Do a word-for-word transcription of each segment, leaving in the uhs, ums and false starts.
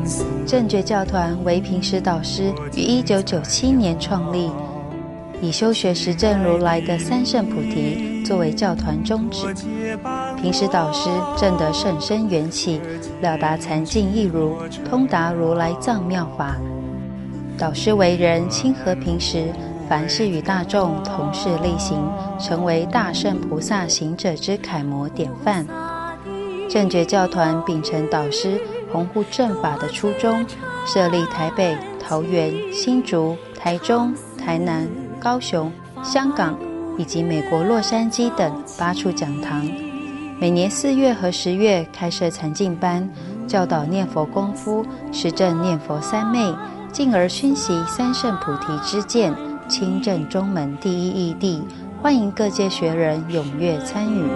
正觉教团为平时导师于一九九七年创立，以修学实证如来的三圣菩提作为教团宗旨。平时导师证得甚深缘起，了达禅境义如，通达如来藏妙法。导师为人亲和平时，凡事与大众同事力行，成为大圣菩萨行者之楷模典范。正觉教团秉承导师弘护正法的初衷，设立台北、桃园、新竹、台中、台南、高雄、香港以及美国洛杉矶等八处讲堂，每年四月和十月开设禅净班，教导念佛功夫，实证念佛三昧，进而熏习三圣菩提之见，亲证中门第一义谛，欢迎各界学人踊跃参与。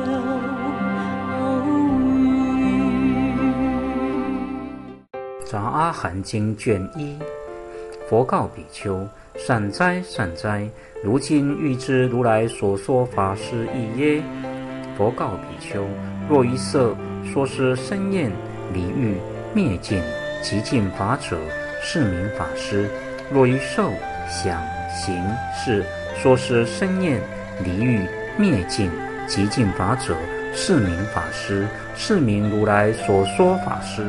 杂阿含经卷一，佛告比丘：善哉善哉，如今欲知如来所说法是义耶？佛告比丘：若于色说是生厌离欲灭尽极尽法者，是名法师；若于受想行识说是生厌离欲灭尽极尽法者，是名法师，是名如来所说法师。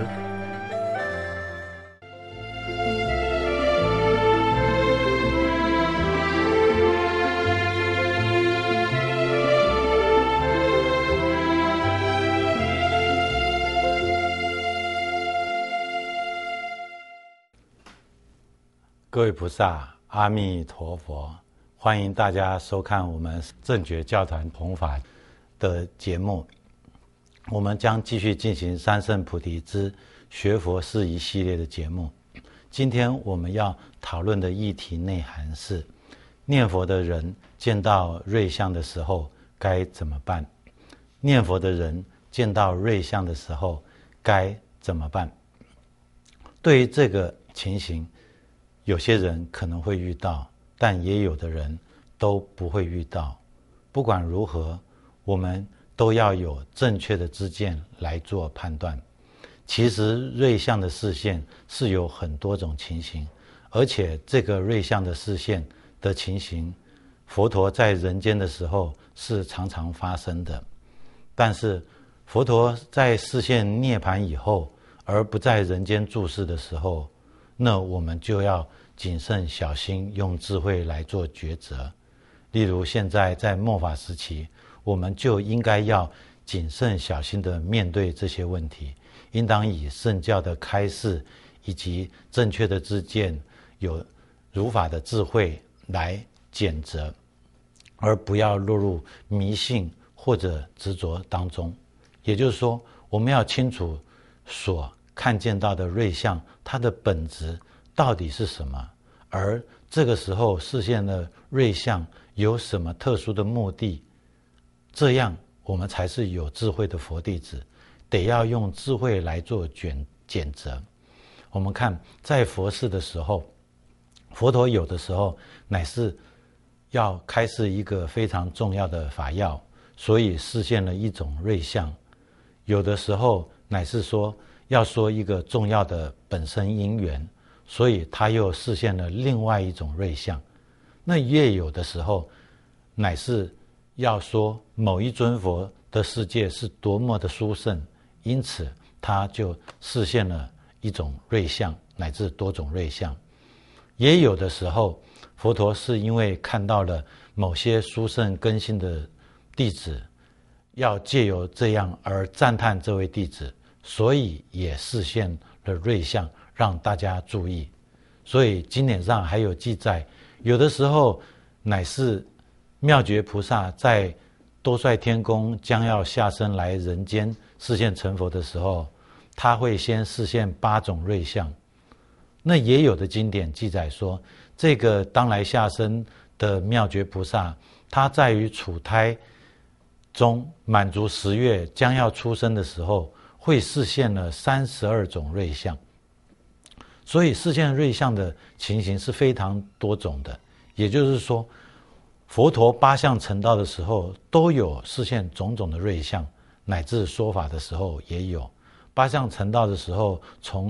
各位菩萨，阿弥陀佛！欢迎大家收看我们正觉教团弘法的节目。我们将继续进行三圣菩提之学佛事宜系列的节目。今天我们要讨论的议题内涵是：念佛的人见到瑞相的时候该怎么办？念佛的人见到瑞相的时候该怎么办？对于这个情形，有些人可能会遇到，但也有的人都不会遇到。不管如何，我们都要有正确的知见来做判断。其实瑞相的示现是有很多种情形，而且这个瑞相的示现的情形，佛陀在人间的时候是常常发生的。但是佛陀在示现涅槃以后，而不在人间住世的时候，那我们就要谨慎小心，用智慧来做抉择。例如现在在末法时期，我们就应该要谨慎小心地面对这些问题，应当以圣教的开示以及正确的知见，有如法的智慧来检责，而不要落入迷信或者执着当中。也就是说，我们要清楚所看见到的瑞相，它的本质到底是什么，而这个时候示现的瑞相有什么特殊的目的，这样我们才是有智慧的佛弟子，得要用智慧来做检检责。我们看在佛事的时候，佛陀有的时候乃是要开示一个非常重要的法要，所以示现了一种瑞相；有的时候乃是说要说一个重要的本身因缘，所以他又示现了另外一种瑞相。那也有的时候乃是要说某一尊佛的世界是多么的殊胜，因此他就示现了一种瑞相，乃至多种瑞相。也有的时候佛陀是因为看到了某些殊胜根性的弟子，要借由这样而赞叹这位弟子，所以也示现了瑞相，让大家注意。所以经典上还有记载，有的时候乃是妙觉菩萨在多帅天宫将要下生来人间示现成佛的时候，他会先示现八种瑞相。那也有的经典记载说，这个当来下生的妙觉菩萨，他在于处胎中满足十月将要出生的时候，会示现了三十二种瑞相。所以示现瑞相的情形是非常多种的，也就是说佛陀八相成道的时候都有示现种种的瑞相，乃至说法的时候也有。八相成道的时候，从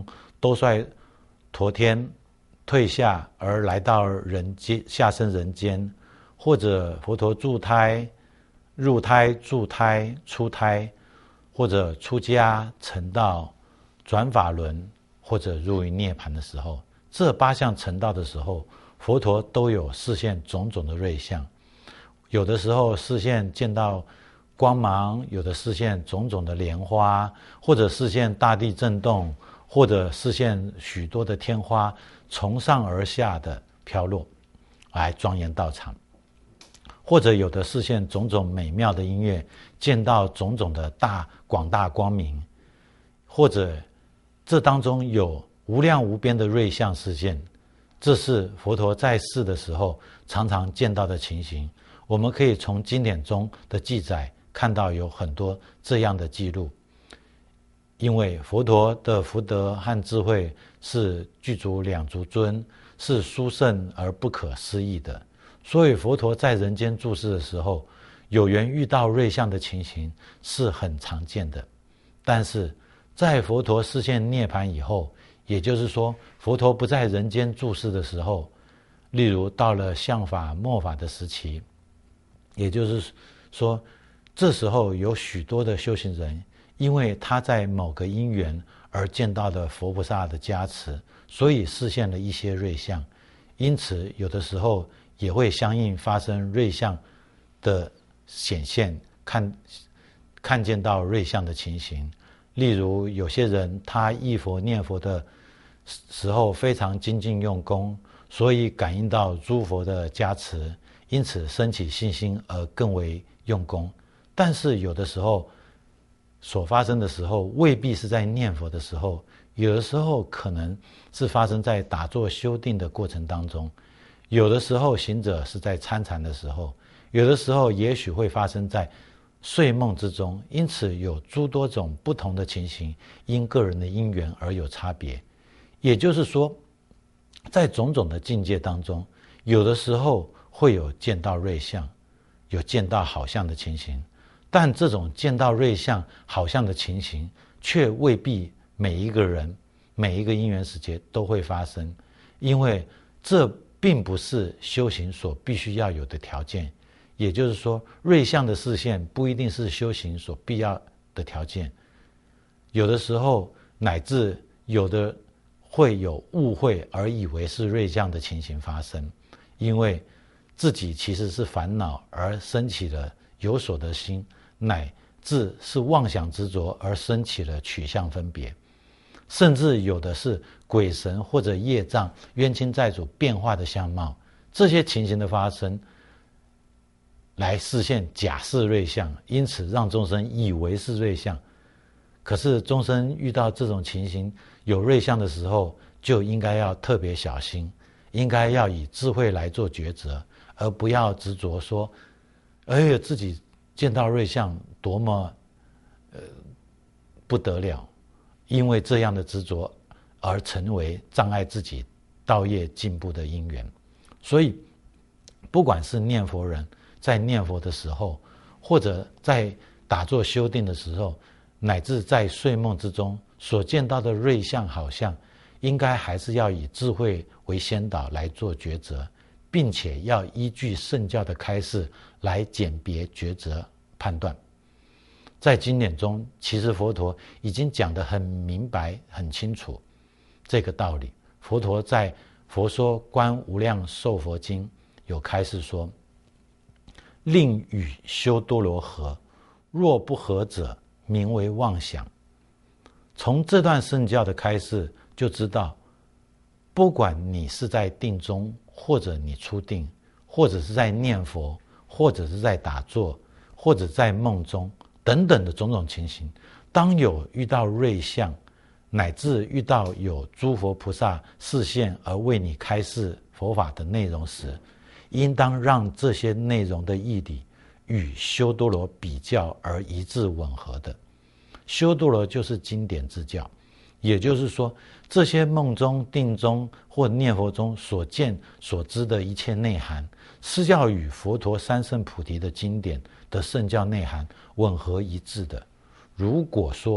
兜率陀天退下而来到人间，下生人间，或者佛陀住胎、入胎、住胎、出胎，或者出家成道、转法轮，或者入于涅槃的时候，这八项成道的时候，佛陀都有示现种种的瑞相。有的时候示现见到光芒，有的示现种种的莲花，或者示现大地震动，或者示现许多的天花从上而下的飘落，来庄严道场。或者有的示现种种美妙的音乐，见到种种的大广大光明，或者这当中有无量无边的瑞相示现，这是佛陀在世的时候常常见到的情形。我们可以从经典中的记载看到有很多这样的记录。因为佛陀的福德和智慧是具足两足尊，是殊胜而不可思议的，所以佛陀在人间住世的时候，有缘遇到瑞相的情形是很常见的。但是在佛陀示现涅槃以后，也就是说佛陀不在人间住世的时候，例如到了相法末法的时期，也就是说这时候有许多的修行人，因为他在某个因缘而见到的佛菩萨的加持，所以示现了一些瑞相，因此有的时候也会相应发生瑞相的显现，看看见到瑞相的情形。例如有些人他忆佛念佛的时候非常精进用功，所以感应到诸佛的加持，因此升起信心而更为用功。但是有的时候所发生的时候未必是在念佛的时候，有的时候可能是发生在打坐修定的过程当中，有的时候行者是在参禅的时候，有的时候也许会发生在睡梦之中。因此有诸多种不同的情形，因个人的因缘而有差别。也就是说在种种的境界当中，有的时候会有见到瑞相，有见到好相的情形，但这种见到瑞相好相的情形却未必每一个人每一个因缘时节都会发生，因为这并不是修行所必须要有的条件。也就是说瑞相的示现不一定是修行所必要的条件，有的时候乃至有的会有误会而以为是瑞相的情形发生，因为自己其实是烦恼而生起了有所得心，乃至是妄想执着而生起了取向分别，甚至有的是鬼神或者业障冤亲债主变化的相貌，这些情形的发生来示现假是瑞相，因此让众生以为是瑞相。可是众生遇到这种情形有瑞相的时候，就应该要特别小心，应该要以智慧来做抉择，而不要执着说哎呀自己见到瑞相多么呃不得了，因为这样的执着而成为障碍自己道业进步的因缘。所以不管是念佛人在念佛的时候，或者在打坐修定的时候，乃至在睡梦之中所见到的瑞相好相，应该还是要以智慧为先导来做抉择，并且要依据圣教的开示来鉴别抉择判断。在经典中其实佛陀已经讲得很明白很清楚这个道理。佛陀在《佛说观无量寿佛经》有开示说，令与修多罗合，若不合者名为妄想。从这段圣教的开示就知道，不管你是在定中，或者你出定，或者是在念佛，或者是在打坐，或者在梦中等等的种种情形，当有遇到瑞相，乃至遇到有诸佛菩萨示现而为你开示佛法的内容时，应当让这些内容的义理与修多罗比较而一致吻合的。修多罗就是经典之教，也就是说这些梦中定中或念佛中所见所知的一切内涵，是要与佛陀三圣菩提的经典的圣教内涵吻合一致的。如果说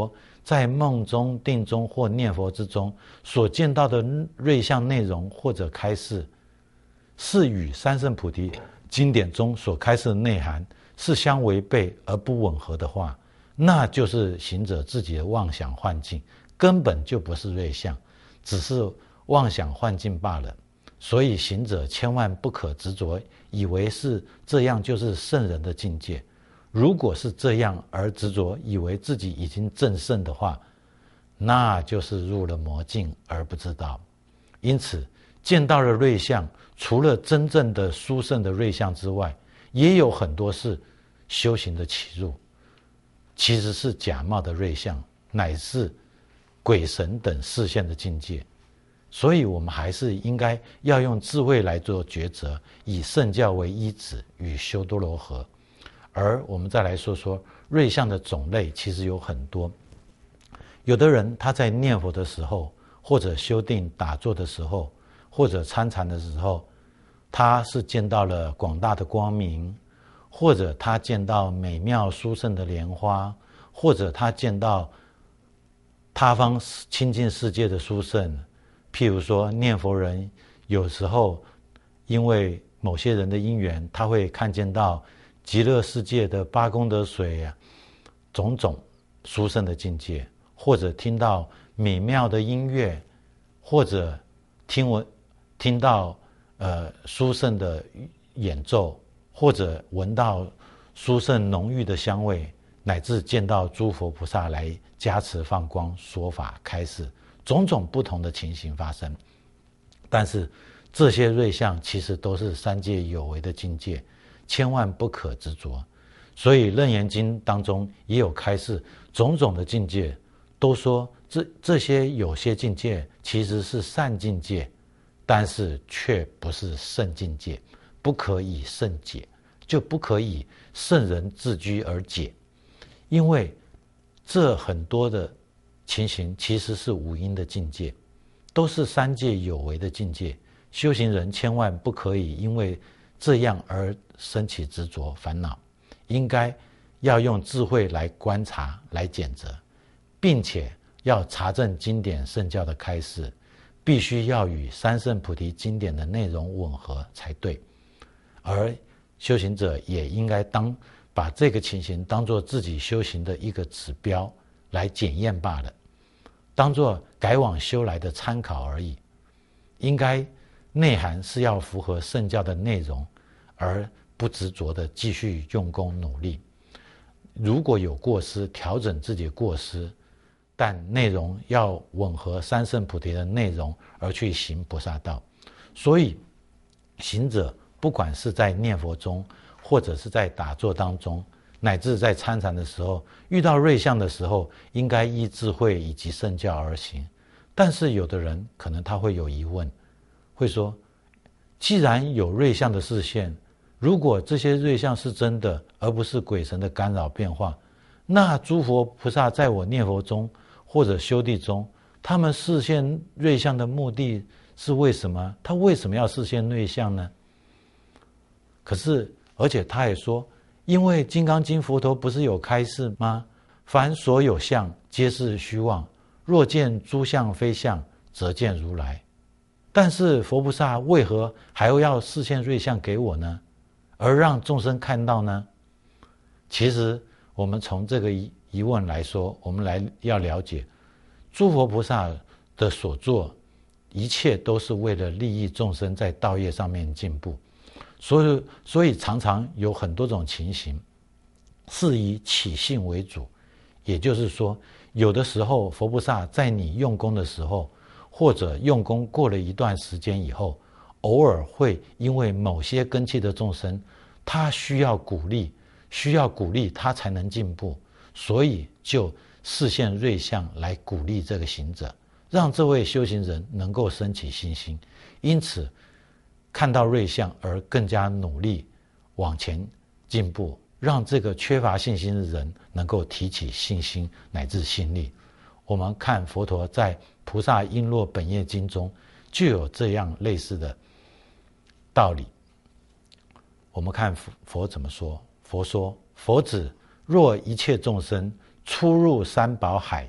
在梦中、定中或念佛之中所见到的瑞相内容或者开示，是与三圣菩提经典中所开示的内涵是相违背而不吻合的话，那就是行者自己的妄想幻境，根本就不是瑞相，只是妄想幻境罢了。所以行者千万不可执着，以为是这样就是圣人的境界。如果是这样而执着，以为自己已经证圣的话，那就是入了魔境而不知道。因此见到了瑞相，除了真正的殊胜的瑞相之外，也有很多是修行的起入，其实是假冒的瑞相，乃至鬼神等视线的境界。所以我们还是应该要用智慧来做抉择，以圣教为依止，与修多罗合。而我们再来说说瑞相的种类，其实有很多。有的人他在念佛的时候，或者修定打坐的时候，或者参禅的时候，他是见到了广大的光明，或者他见到美妙殊胜的莲花，或者他见到他方清净世界的殊胜。譬如说念佛人有时候因为某些人的因缘，他会看见到极乐世界的八功德水啊，种种殊胜的境界，或者听到美妙的音乐，或者听闻听到呃殊胜的演奏，或者闻到殊胜浓郁的香味，乃至见到诸佛菩萨来加持放光说法开示，种种不同的情形发生。但是这些瑞相其实都是三界有为的境界，千万不可执着。所以楞严经当中也有开示种种的境界，都说这这些有些境界其实是善境界，但是却不是圣境界，不可以圣解，就不可以圣人自居而解。因为这很多的情形其实是五阴的境界，都是三界有为的境界。修行人千万不可以因为这样而生起执着烦恼，应该要用智慧来观察来检责，并且要查证经典圣教的开示，必须要与三圣菩提经典的内容吻合才对。而修行者也应该当把这个情形当作自己修行的一个指标来检验罢了，当作改往修来的参考而已。应该内涵是要符合圣教的内容，而不执着的继续用功努力。如果有过失，调整自己的过失，但内容要吻合三圣菩提的内容而去行菩萨道。所以行者不管是在念佛中，或者是在打坐当中，乃至在参禅的时候，遇到瑞相的时候，应该依智慧以及圣教而行。但是有的人可能他会有疑问，会说，既然有瑞相的示现，如果这些瑞相是真的，而不是鬼神的干扰变化，那诸佛菩萨在我念佛中或者修地中，他们示现瑞相的目的是为什么？他为什么要示现瑞相呢？可是而且他也说，因为《金刚经》佛陀不是有开示吗？凡所有相皆是虚妄，若见诸相非相，则见如来。但是佛菩萨为何还要示现瑞相给我呢？而让众生看到呢？其实我们从这个疑问来说，我们来要了解，诸佛菩萨的所做一切都是为了利益众生在道业上面进步。所以所以常常有很多种情形是以起性为主，也就是说，有的时候佛菩萨在你用功的时候，或者用功过了一段时间以后，偶尔会因为某些根器的众生，他需要鼓励，需要鼓励他才能进步，所以就示现瑞相来鼓励这个行者，让这位修行人能够升起信心。因此看到瑞相而更加努力往前进步，让这个缺乏信心的人能够提起信心乃至信力。我们看佛陀在《菩萨璎珞本业经》中就有这样类似的道理。我们看佛怎么说，佛说，佛子若一切众生初入三宝海，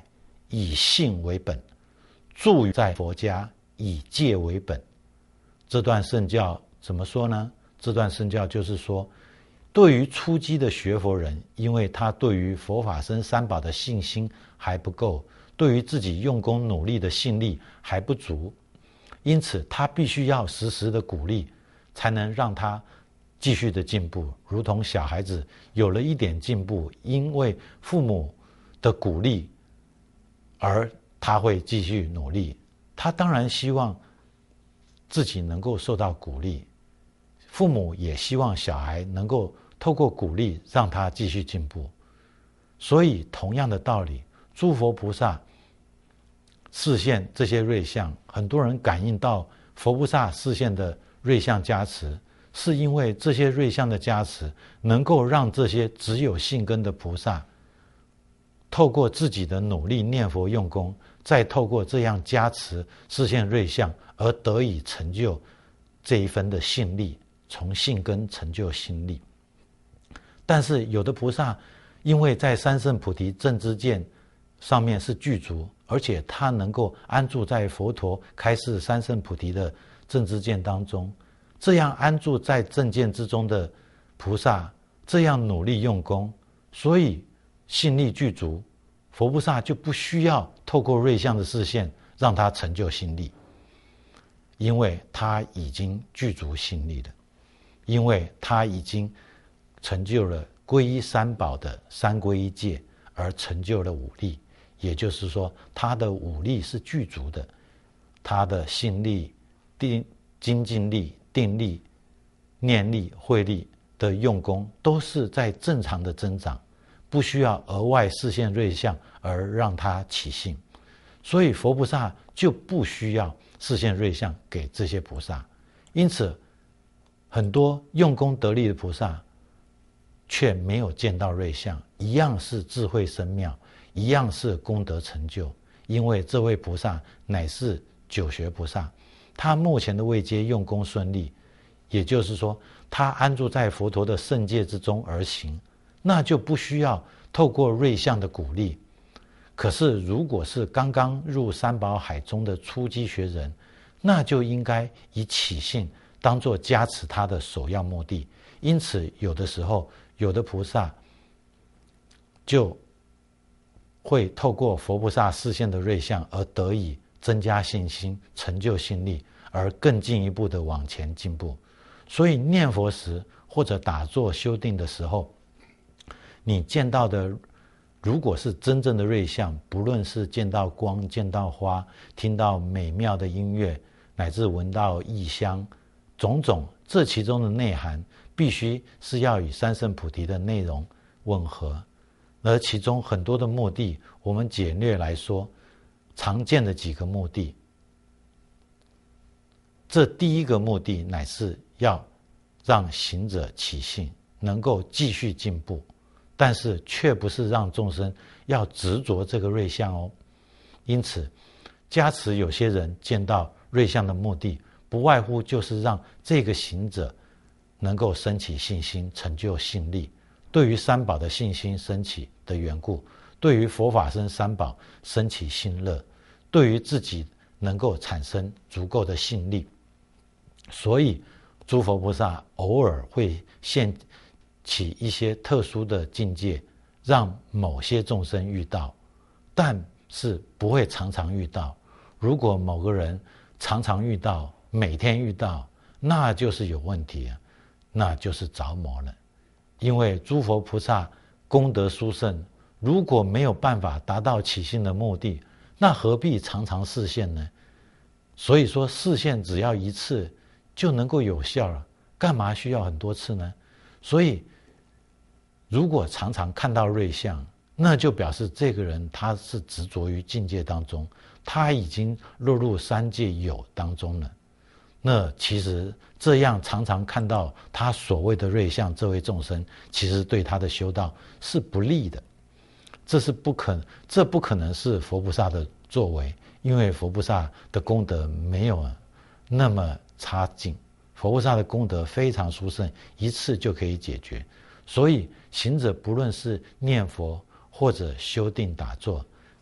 以信为本，住在佛家以戒为本。这段圣教怎么说呢？这段圣教就是说，对于初机的学佛人，因为他对于佛法僧三宝的信心还不够，对于自己用功努力的信力还不足，因此他必须要时时的鼓励，才能让他继续的进步。如同小孩子有了一点进步，因为父母的鼓励而他会继续努力，他当然希望自己能够受到鼓励，父母也希望小孩能够透过鼓励让他继续进步。所以同样的道理，诸佛菩萨示现这些瑞相，很多人感应到佛菩萨示现的瑞相加持，是因为这些瑞相的加持能够让这些只有信根的菩萨透过自己的努力念佛用功，再透过这样加持示现瑞相，而得以成就这一分的信力，从信根成就信力。但是有的菩萨因为在三圣菩提正知见上面是具足，而且他能够安住在佛陀开示三圣菩提的正知见当中，这样安住在正见之中的菩萨，这样努力用功，所以信力具足，佛菩萨就不需要透过瑞相的示现让他成就信力，因为他已经具足信力了，因为他已经成就了皈依三宝的三皈依戒，而成就了五力，也就是说他的五力是具足的，他的信力、定精进力、定力、念力、慧力的用功都是在正常的增长，不需要额外示现瑞相而让他起信，所以佛菩萨就不需要示现瑞相给这些菩萨。因此很多用功得力的菩萨却没有见到瑞相，一样是智慧深妙，一样是功德成就，因为这位菩萨乃是九学菩萨，他目前的位阶用功顺利，也就是说他安住在佛陀的圣戒之中而行，那就不需要透过瑞相的鼓励。可是如果是刚刚入三宝海中的初机学人，那就应该以起信当作加持他的首要目的。因此有的时候有的菩萨就会透过佛菩萨示现的瑞相而得以增加信心，成就信力，而更进一步的往前进步。所以念佛时或者打坐修定的时候，你见到的如果是真正的瑞相，不论是见到光、见到花、听到美妙的音乐，乃至闻到异香，种种这其中的内涵必须是要与三圣菩提的内容吻合。而其中很多的目的，我们简略来说，常见的几个目的。这第一个目的乃是要让行者起信，能够继续进步，但是却不是让众生要执着这个瑞相哦。因此加持有些人见到瑞相的目的，不外乎就是让这个行者能够升起信心，成就信力，对于三宝的信心升起的缘故，对于佛法僧三宝升起信乐，对于自己能够产生足够的信力。所以诸佛菩萨偶尔会现起一些特殊的境界，让某些众生遇到，但是不会常常遇到。如果某个人常常遇到，每天遇到，那就是有问题，那就是着魔了。因为诸佛菩萨功德殊胜，如果没有办法达到起信的目的，那何必常常示现呢？所以说示现只要一次就能够有效了，干嘛需要很多次呢？所以如果常常看到瑞相，那就表示这个人他是执着于境界当中，他已经落入三界有当中了。那其实这样常常看到他所谓的瑞相，这位众生其实对他的修道是不利的。这是不可这不可能是佛菩萨的作为，因为佛菩萨的功德没有那么差劲，佛菩萨的功德非常殊胜，一次就可以解决。所以行者不论是念佛或者修定打坐，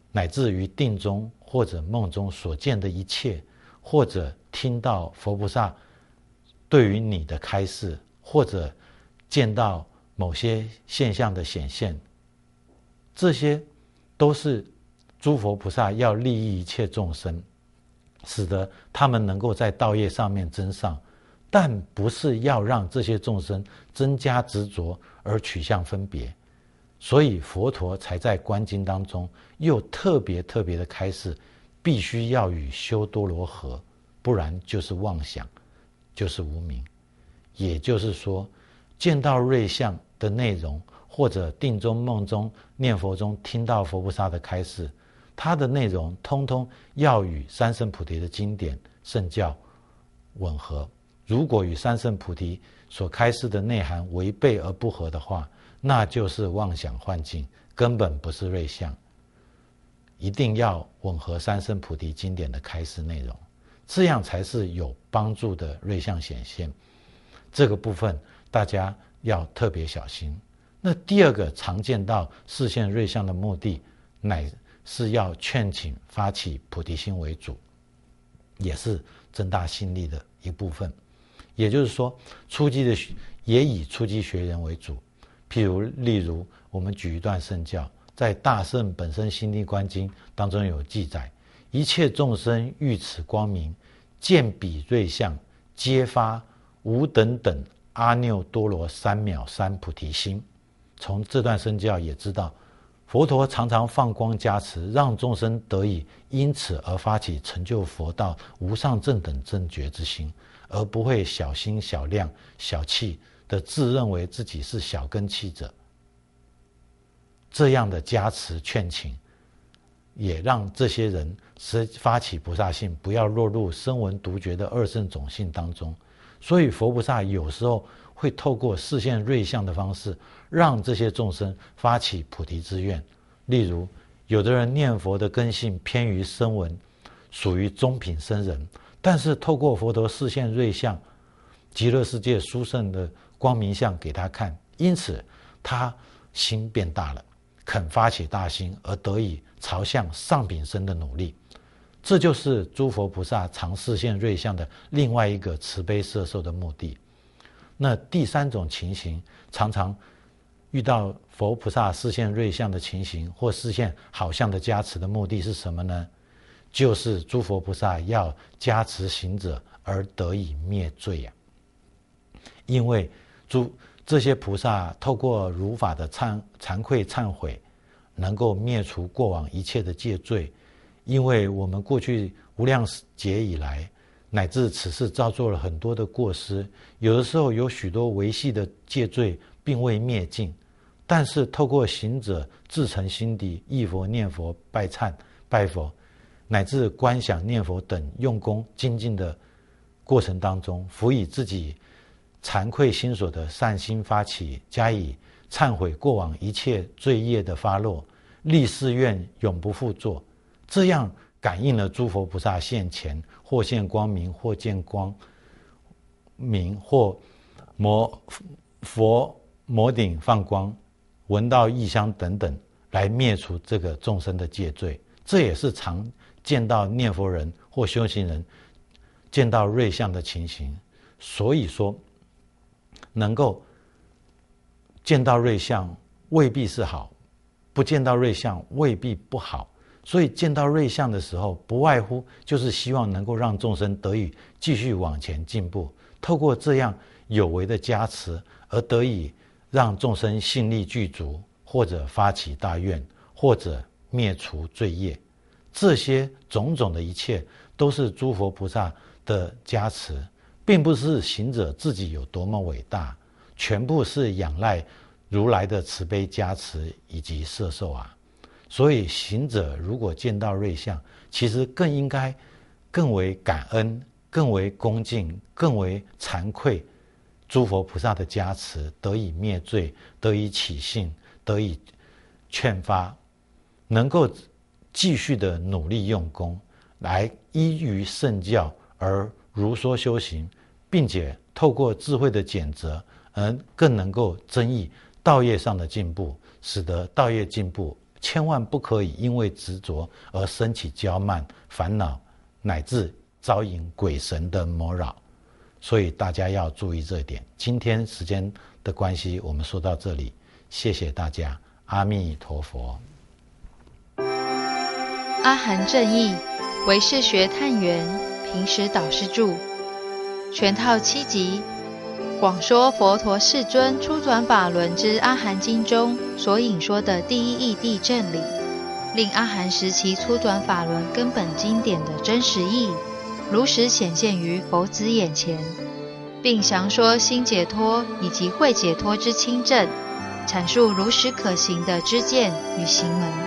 乃至于定中或者梦中所见的一切，或者听到佛菩萨对于你的开示，或者见到某些现象的显现，这些都是诸佛菩萨要利益一切众生，使得他们能够在道业上面增上，但不是要让这些众生增加执着而取向分别。所以佛陀才在观经当中又特别特别的开示，必须要与修多罗合，不然就是妄想，就是无明。也就是说，见到瑞相的内容，或者定中梦中念佛中听到佛菩萨的开示，它的内容通通要与三圣菩提的经典圣教吻合。如果与三圣菩提所开示的内涵违背而不合的话，那就是妄想幻境，根本不是瑞相。一定要吻合三圣菩提经典的开示内容，这样才是有帮助的瑞相显现。这个部分大家要特别小心。那第二个常见到示现瑞相的目的，乃是要劝请发起菩提心为主，也是增大信力的一部分。也就是说，初机的也以初机学人为主。譬如例如我们举一段圣教，在大圣本生心地观经当中有记载，一切众生遇此光明，见彼瑞相，皆发无等等阿耨多罗三藐三菩提心。从这段圣教也知道，佛陀常常放光加持，让众生得以因此而发起成就佛道无上正等正觉之心，而不会小心小量小气的自认为自己是小根器者。这样的加持劝请，也让这些人发起菩萨性，不要落入声闻独觉的二圣种性当中。所以佛菩萨有时候会透过示现瑞相的方式，让这些众生发起菩提之愿。例如，有的人念佛的根性偏于声闻，属于中品生人，但是透过佛陀示现瑞相、极乐世界殊胜的光明相给他看，因此他心变大了，肯发起大心，而得以朝向上品生的努力。这就是诸佛菩萨常示现瑞相的另外一个慈悲摄受的目的。那第三种情形，常常遇到佛菩萨示现瑞相的情形，或示现好相的加持的目的是什么呢？就是诸佛菩萨要加持行者而得以灭罪呀、啊。因为诸这些菩萨透过如法的忏惭愧忏悔，能够灭除过往一切的戒罪。因为我们过去无量劫以来，乃至此世造作了很多的过失，有的时候有许多维系的戒罪并未灭尽，但是透过行者至诚心地忆佛念佛拜忏拜佛，乃至观想念佛等用功精进的过程当中，辅以自己惭愧心所的善心发起，加以忏悔过往一切罪业的发落，立誓愿永不复作。这样感应了诸佛菩萨现前，或现光明，或见光明，或摩佛摩顶放光，闻到异香等等，来灭除这个众生的戒罪。这也是常见到念佛人或修行人见到瑞相的情形。所以说，能够见到瑞相未必是好，不见到瑞相未必不好。所以见到瑞相的时候，不外乎就是希望能够让众生得以继续往前进步，透过这样有为的加持，而得以让众生信力具足，或者发起大愿，或者灭除罪业。这些种种的一切，都是诸佛菩萨的加持，并不是行者自己有多么伟大，全部是仰赖如来的慈悲加持以及摄受啊。所以行者如果见到瑞相，其实更应该更为感恩，更为恭敬，更为惭愧诸佛菩萨的加持，得以灭罪，得以起信，得以劝发，能够继续的努力用功，来依于圣教而如说修行，并且透过智慧的检责，而更能够增益道业上的进步，使得道业进步， 千万不可以因为执着而升起骄慢、烦恼，乃至招引鬼神的魔扰。所以大家要注意这一点。今天时间的关系，我们说到这里，谢谢大家，阿弥陀佛。 阿含正义，唯识学探源，平时导师著，全套七集，广说佛陀世尊初转法轮之阿含经中所引说的第一义谛正理，令阿含时期初转法轮根本经典的真实义如实显现于佛子眼前，并详说心解脱以及慧解脱之亲证，阐述如实可行的知见与行门。